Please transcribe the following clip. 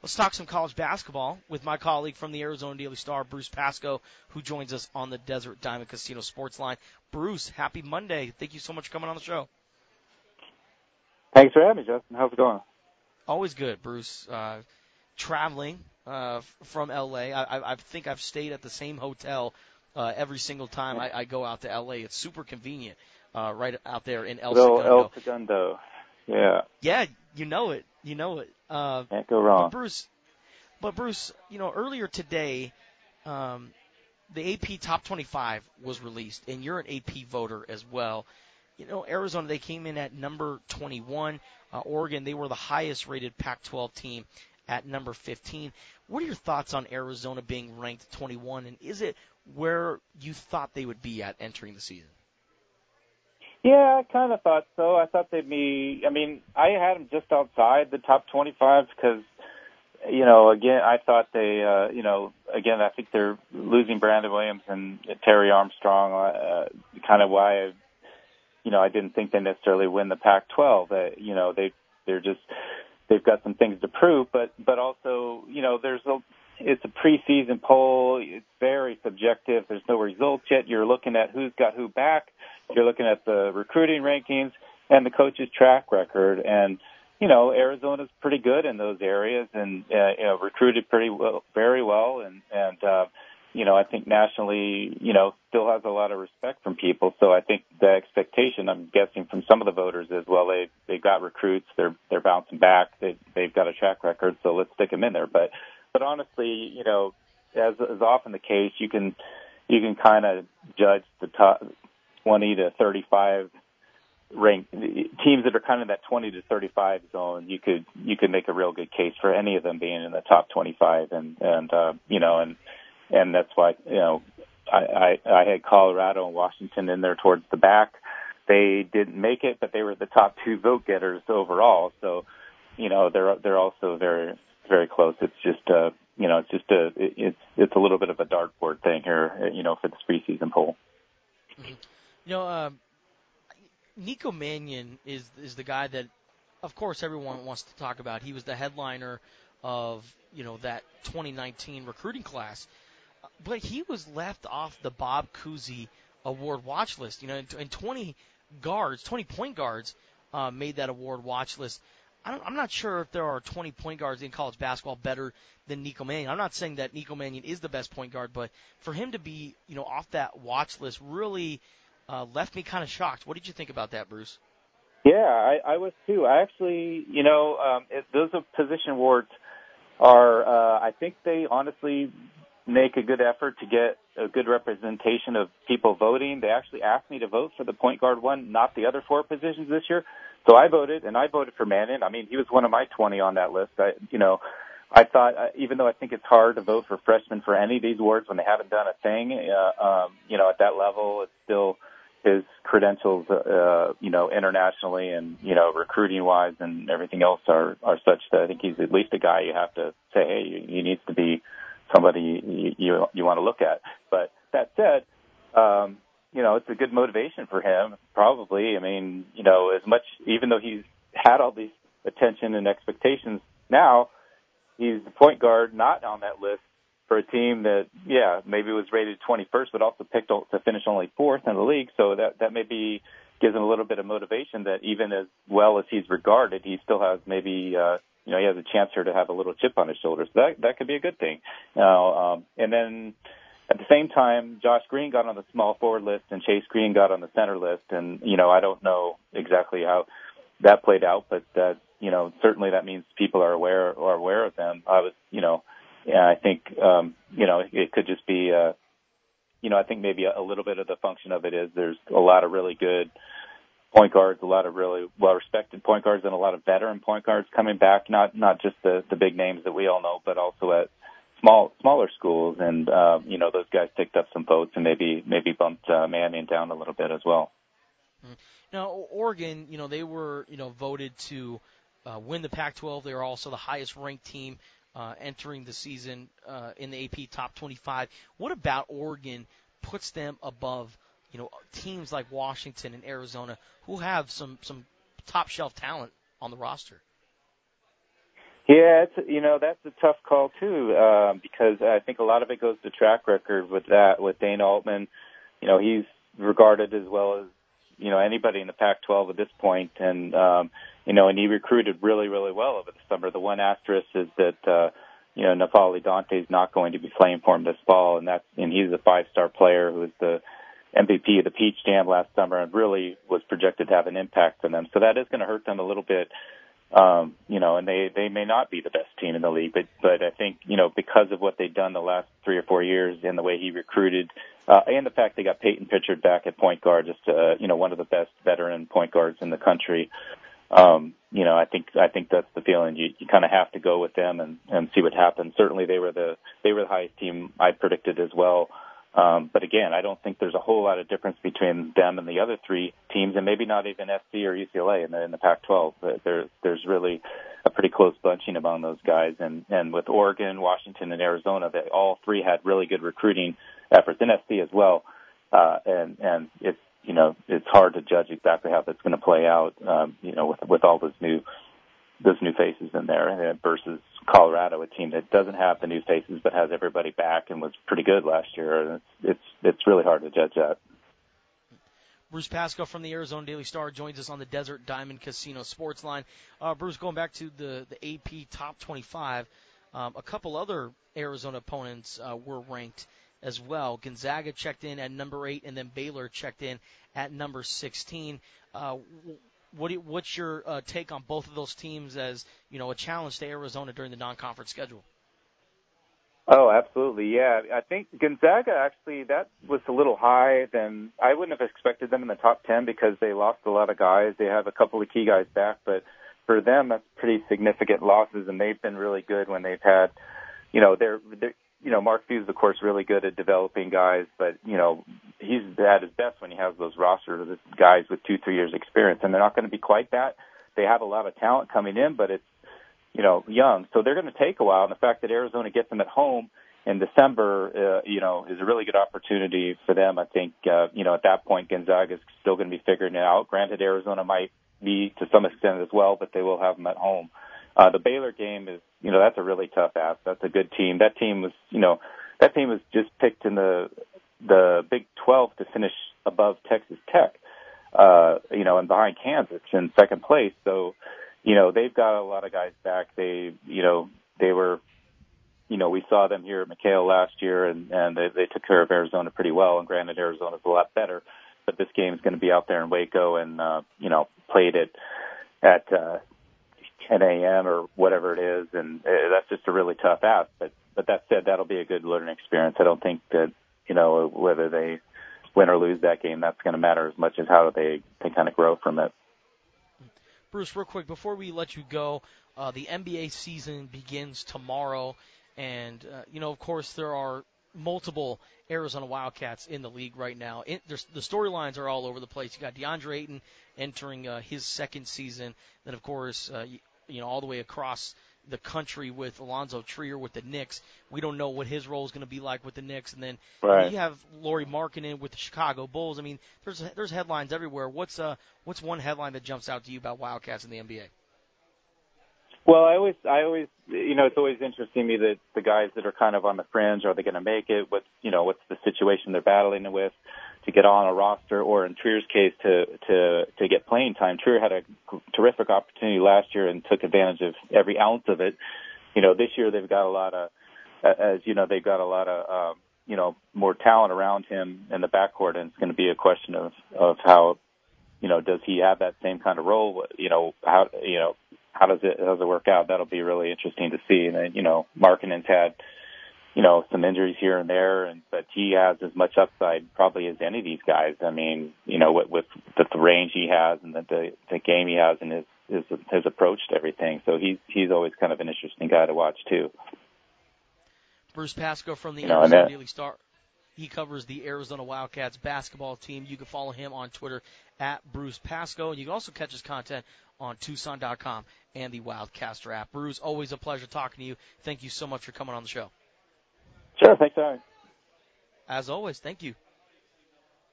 Let's talk some college basketball with my colleague from the Arizona Daily Star, Bruce Pascoe, who joins us on the Desert Diamond Casino Sports Line. Bruce, happy Monday. Thank you so much for coming on the show. Thanks for having me, Justin. How's it going? Always good, Bruce. Traveling from L.A. I think I've stayed at the same hotel every single time I go out to L.A. It's super convenient right out there in El Segundo. El Segundo. Yeah. Yeah, you know it. Can't go wrong. But Bruce, earlier today, the AP Top 25 was released, and you're an AP voter as well. Arizona, they came in at number 21. Oregon, they were the highest-rated Pac-12 team at number 15. What are your thoughts on Arizona being ranked 21, and is it where you thought they would be at entering the season? Yeah, I kind of thought so. I thought they'd be – I mean, I had them just outside the top 25 because, again, I thought they, again, I think they're losing Brandon Williams and Terry Armstrong, kind of why I didn't think they necessarily win the Pac-12. They've got some things to prove, but also, it's a preseason poll. It's very subjective. There's no results yet. You're looking at who's got who back. You're looking at the recruiting rankings and the coach's track record. And, Arizona's pretty good in those areas and, recruited very well. And I think nationally, still has a lot of respect from people. So I think the expectation, I'm guessing, from some of the voters is, well, they've got recruits. They're bouncing back. They've got a track record. So let's stick them in there. But honestly, as is often the case, you can kind of judge the top 20 to 35 ranked teams that are kind of that 20 to 35 zone. You could make a real good case for any of them being in the top 25, and that's why I had Colorado and Washington in there towards the back. They didn't make it, but they were the top two vote getters overall. So they're also very, very close. It's just it's a little bit of a dartboard thing here, for this preseason poll. Mm-hmm. Nico Mannion is the guy that, of course, everyone wants to talk about. He was the headliner of that 2019 recruiting class, but he was left off the Bob Cousy award watch list. And 20 point guards made that award watch list. I'm not sure if there are 20 point guards in college basketball better than Nico Mannion. I'm not saying that Nico Mannion is the best point guard, but for him to be, off that watch list really left me kind of shocked. What did you think about that, Bruce? Yeah, I was too. I actually, those position awards are, I think they honestly make a good effort to get a good representation of people voting. They actually asked me to vote for the point guard one, not the other four positions this year. So I voted for Mannion. I mean, he was one of my 20 on that list. I thought, even though I think it's hard to vote for freshmen for any of these awards when they haven't done a thing, at that level, it's still his credentials, internationally and, recruiting-wise and everything else are such that I think he's at least a guy you have to say, hey, he needs to be somebody you want to look at. But that said, it's a good motivation for him, probably. I mean, as much, even though he's had all these attention and expectations now, he's the point guard not on that list for a team that, maybe was rated 21st, but also picked to finish only fourth in the league. So that maybe gives him a little bit of motivation that even as well as he's regarded, he still has maybe, he has a chance here to have a little chip on his shoulder. So that could be a good thing. And then at the same time, Josh Green got on the small forward list and Chase Green got on the center list. And, I don't know exactly how that played out, but certainly that means people are aware of them. I think, it could just be, I think maybe a little bit of the function of it is there's a lot of really good point guards, a lot of really well-respected point guards, and a lot of veteran point guards coming back, not just the big names that we all know, but also at smaller schools. And, those guys picked up some votes and maybe bumped Mannion down a little bit as well. Now, Oregon, they were, voted to win the Pac-12. They were also the highest-ranked team entering the season in the AP Top 25. What about Oregon puts them above, teams like Washington and Arizona who have some top-shelf talent on the roster? Yeah, that's a tough call too, because I think a lot of it goes to track record with Dana Altman. He's regarded as well as anybody in the Pac-12 at this point, and and he recruited really, really well over the summer. The one asterisk is that N'Faly Dante is not going to be playing for him this fall, and he's a 5-star player who was the MVP of the Peach Jam last summer and really was projected to have an impact for them. So that is going to hurt them a little bit. And they may not be the best team in the league, but I think, because of what they've done the last 3 or 4 years and the way he recruited, and the fact they got Peyton Pritchard back at point guard, just, one of the best veteran point guards in the country. I think that's the feeling. You kind of have to go with them and see what happens. Certainly they were the highest team I predicted as well. But again, I don't think there's a whole lot of difference between them and the other 3 teams, and maybe not even SC or UCLA in the Pac-12. There's really a pretty close bunching among those guys. And with Oregon, Washington, and Arizona, all 3 had really good recruiting efforts, and SC as well. And it's hard to judge exactly how that's going to play out, with all those new faces in there versus Colorado, a team that doesn't have the new faces but has everybody back and was pretty good last year. And it's really hard to judge that. Bruce Pascoe from the Arizona Daily Star joins us on the Desert Diamond Casino Sports Line. Bruce, going back to the AP Top 25, a couple other Arizona opponents were ranked as well. Gonzaga checked in at number 8, and then Baylor checked in at number 16. What's your take on both of those teams as, a challenge to Arizona during the non-conference schedule? Oh, absolutely. Yeah. I think Gonzaga, actually, that was a little high. Then I wouldn't have expected them in the top 10 because they lost a lot of guys. They have a couple of key guys back, but for them, that's pretty significant losses, and they've been really good when they've had, Mark Few's, of course, really good at developing guys, but, he's at his best when he has those rosters of guys with 2-3 years experience, and they're not going to be quite that. They have a lot of talent coming in, but it's, young. So they're going to take a while, and the fact that Arizona gets them at home in December, is a really good opportunity for them. I think, at that point, Gonzaga is still going to be figuring it out. Granted, Arizona might be to some extent as well, but they will have them at home. The Baylor game is, that's a really tough ask. That's a good team. That team was just picked in the Big 12 to finish above Texas Tech, and behind Kansas in second place. So, they've got a lot of guys back. They were, we saw them here at McHale last year, and they took care of Arizona pretty well. And granted, Arizona's a lot better, but this game is going to be out there in Waco and, played at 10 a.m. or whatever it is, and that's just a really tough ask. But that said, that'll be a good learning experience. I don't think that, whether they win or lose that game, that's going to matter as much as how they kind of grow from it. Bruce, real quick, before we let you go, the NBA season begins tomorrow, and, of course, there are multiple Arizona Wildcats in the league right now. The storylines are all over the place. You got DeAndre Ayton entering his second season, then, of course, all the way across the country with Alonzo Trier with the Knicks. We don't know what his role is going to be like with the Knicks. And then you have Lauri Markkanen with the Chicago Bulls. I mean, there's headlines everywhere. What's one headline that jumps out to you about Wildcats in the NBA? Well, I always, it's always interesting to me that the guys that are kind of on the fringe, are they going to make it? What's the situation they're battling with to get on a roster, or in Trier's case, to get playing time. Trier had a terrific opportunity last year and took advantage of every ounce of it. This year they've got a lot of, more talent around him in the backcourt, and it's going to be a question of how, does he have that same kind of role? How does it work out? That'll be really interesting to see. And then, Markkanen's had, some injuries here and there, but he has as much upside probably as any of these guys. I mean, with the range he has and the game he has and his approach to everything. So he's always kind of an interesting guy to watch too. Bruce Pascoe from the Arizona Daily Star. He covers the Arizona Wildcats basketball team. You can follow him on Twitter at Bruce Pascoe. You can also catch his content on Tucson.com and the Wildcaster app. Bruce, always a pleasure talking to you. Thank you so much for coming on the show. Sure, thanks, Aaron. As always, thank you.